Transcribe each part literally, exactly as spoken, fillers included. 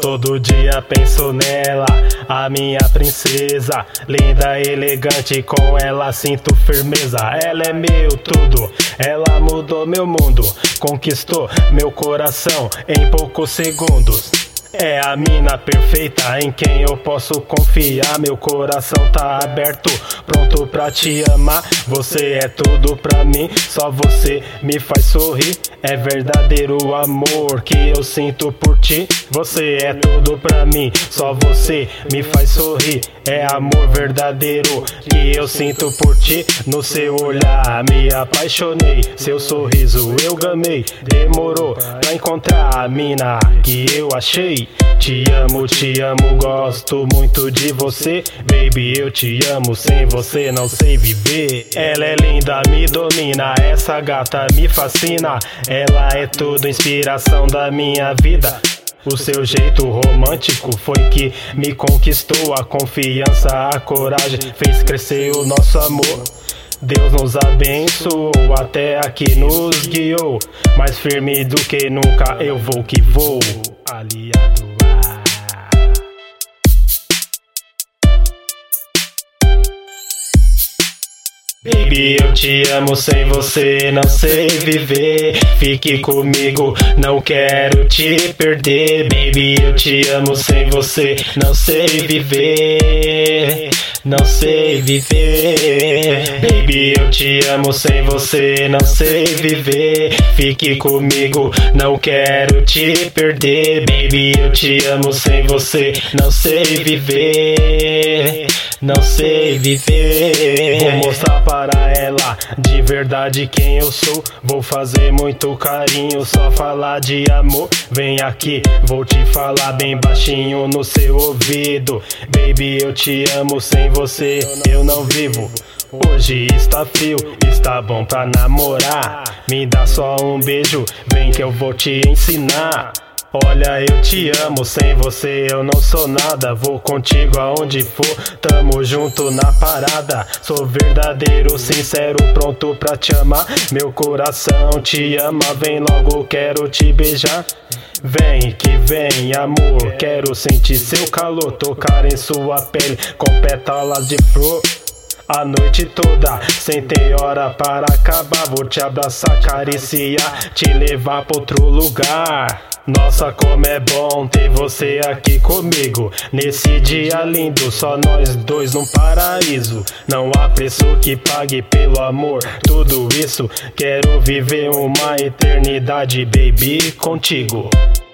Todo dia penso nela, a minha princesa, linda, elegante, com ela sinto firmeza. Ela é meu tudo, ela mudou meu mundo, conquistou meu coração em poucos segundos. É a mina perfeita em quem eu posso confiar. Meu coração tá aberto, pronto pra te amar. Você é tudo pra mim, só você me faz sorrir. É verdadeiro amor que eu sinto por ti. Você é tudo pra mim, só você me faz sorrir. É amor verdadeiro que eu sinto por ti. No seu olhar me apaixonei, seu sorriso eu gamei. Demorou pra encontrar a mina que eu achei. Te amo, te amo, gosto muito de você. Baby, eu te amo, sem você não sei viver. Ela é linda, me domina, essa gata me fascina. Ela é tudo, inspiração da minha vida. O seu jeito romântico foi que me conquistou. A confiança, a coragem fez crescer o nosso amor. Deus nos abençoou, até aqui nos guiou. Mais firme do que nunca eu vou que vou, aliado a... Baby, eu te amo, sem você não sei viver. Fique comigo, não quero te perder. Baby, eu te amo, sem você não sei viver. Não sei viver. Baby, eu te amo, sem você não sei viver. Fique comigo, não quero te perder. Baby, eu te amo, sem você não sei viver. Não sei viver. Vou mostrar para ela de verdade quem eu sou. Vou fazer muito carinho, só falar de amor. Vem aqui, vou te falar bem baixinho no seu ouvido. Baby, eu te amo, sem você eu não vivo. Hoje está frio, está bom pra namorar. Me dá só um beijo, vem que eu vou te ensinar. Olha, eu te amo, sem você eu não sou nada. Vou contigo aonde for, tamo junto na parada. Sou verdadeiro, sincero, pronto pra te amar. Meu coração te ama, vem logo, quero te beijar. Vem que vem, amor, quero sentir seu calor. Tocar em sua pele com pétalas de flor. A noite toda, sem ter hora para acabar. Vou te abraçar, acariciar, te levar pra outro lugar. Nossa, como é bom ter você aqui comigo. Nesse dia lindo, só nós dois num paraíso. Não há preço que pague pelo amor, tudo isso. Quero viver uma eternidade, baby, contigo.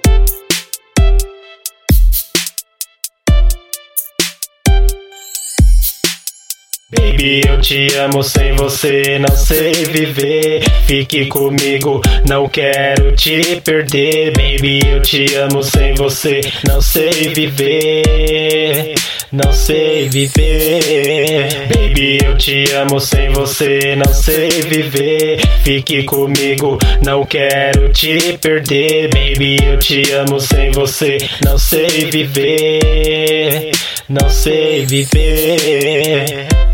Baby, eu te amo, sem você não sei viver. Fique comigo, não quero te perder. Baby, eu te amo, sem você não sei viver. Não sei viver. Baby, eu te amo, sem você não sei viver. Fique comigo, não quero te perder. Baby, eu te amo, sem você não sei viver. Não sei viver.